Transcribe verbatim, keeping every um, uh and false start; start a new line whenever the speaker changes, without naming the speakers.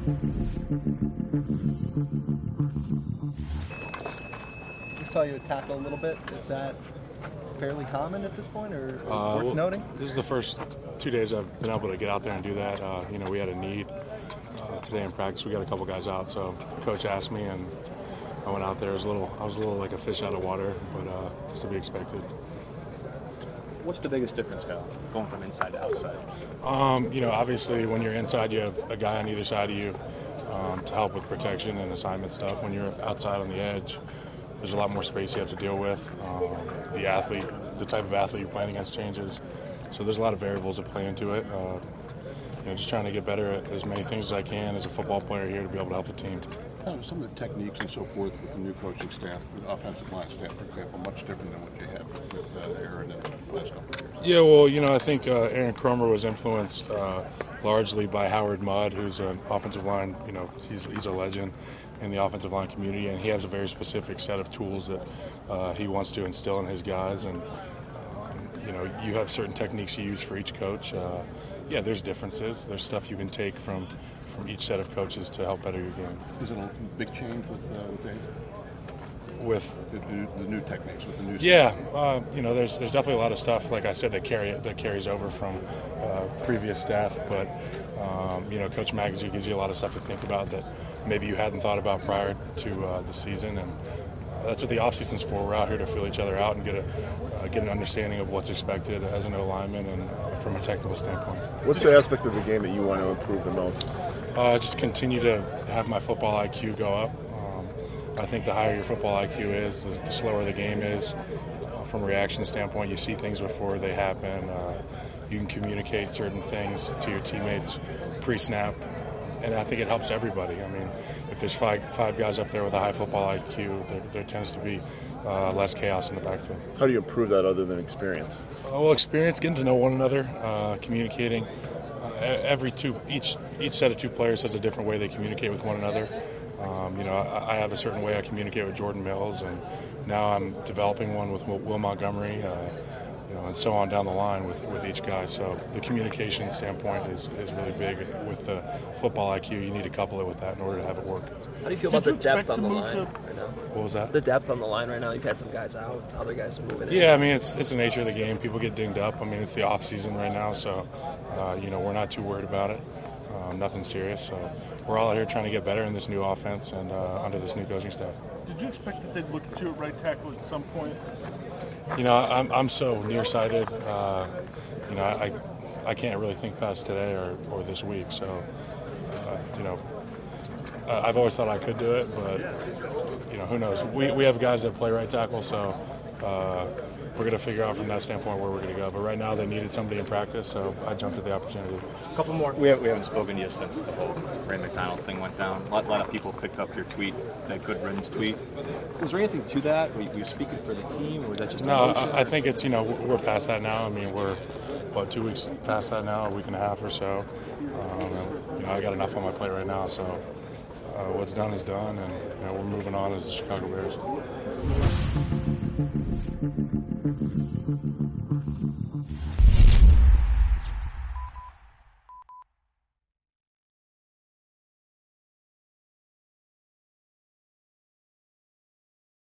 We saw you tackle a little bit. Is that fairly common at this point, or
uh,
worth
well,
noting?
This is the first two days I've been able to get out there and do that. Uh, you know, we had a need uh, today in practice. We got a couple guys out, so coach asked me, and I went out there. It was a little, I was a little like a fish out of water, but uh, it's to be expected.
What's the biggest difference, Kyle, going from inside to outside?
Um, you know, obviously when you're inside, you have a guy on either side of you um, to help with protection and assignment stuff. When you're outside on the edge, there's a lot more space you have to deal with. Um, the athlete, the type of athlete you're playing against changes. So there's a lot of variables that play into it. Uh, you know, just trying to get better at as many things as I can as a football player here to be able to help the team.
Kind of some of the techniques and so forth with the new coaching staff, the offensive line staff, for example, much different than what you had with uh, Aaron in the last couple of years.
Yeah, well, you know, I think uh, Aaron Kromer was influenced uh, largely by Howard Mudd, who's an offensive line. You know, he's he's a legend in the offensive line community, and he has a very specific set of tools that uh, he wants to instill in his guys. And um, you know, you have certain techniques you use for each coach. Uh, yeah, there's differences. There's stuff you can take from. from each set of coaches to help better your game.
Is it a big change with uh, with Dave?
With
the, the, the new techniques, with the new
yeah, uh, you know, there's there's definitely a lot of stuff, like I said, that carry that carries over from uh, previous staff. But um, you know, Coach Magazine gives you a lot of stuff to think about that maybe you hadn't thought about prior to uh, the season, and uh, that's what the off season's for. We're out here to feel each other out and get a uh, get an understanding of what's expected as an O-lineman and uh, from a technical standpoint.
What's the aspect of the game that you want to improve the most?
Uh, just continue to have my football I Q go up. Um, I think the higher your football I Q is, the, the slower the game is. Uh, from a reaction standpoint, you see things before they happen. Uh, you can communicate certain things to your teammates pre-snap, and I think it helps everybody. I mean, if there's five, five guys up there with a high football I Q, there, there tends to be uh, less chaos in the backfield.
How do you improve that other than experience?
Uh, well, experience, getting to know one another, uh, communicating. Every two, each each set of two players has a different way they communicate with one another. Um, you know, I, I have a certain way I communicate with Jordan Mills, and now I'm developing one with Will, Will Montgomery, uh, you know, and so on down the line with, with each guy. So the communication standpoint is, is really big. With the football I Q, you need to couple it with that in order to have it work.
How do you feel about the depth on the line right now?
What was that?
The depth on the line right now. You've had some guys out, other guys are moving in.
Yeah, I mean, it's it's the nature of the game. People get dinged up. I mean, it's the off season right now, so uh, you know, we're not too worried about it. Um, nothing serious. So we're all out here trying to get better in this new offense and uh, under this new coaching staff.
Did you expect that they'd look at you at right tackle at some point?
You know, I'm I'm so nearsighted. Uh, you know, I I can't really think past today or, or this week. So uh, you know. Uh, I've always thought I could do it, but you know, who knows? We we have guys that play right tackle, so uh, we're going to figure out from that standpoint where we're going to go. But right now, they needed somebody in practice, so I jumped at the opportunity.
A couple more. We, have, we haven't spoken to you since the whole Ray McDonald thing went down. A lot, a lot of people picked up your tweet, that good riddance tweet. Was there anything to that? Were you, were you speaking for the team, or was that just
no? I, I think it's, you know, we're past that now. I mean, we're what, two weeks past that now, a week and a half or so. Um, and, you know, I got enough on my plate right now, so. Uh, what's done is done, and you know, we're moving on as the Chicago Bears.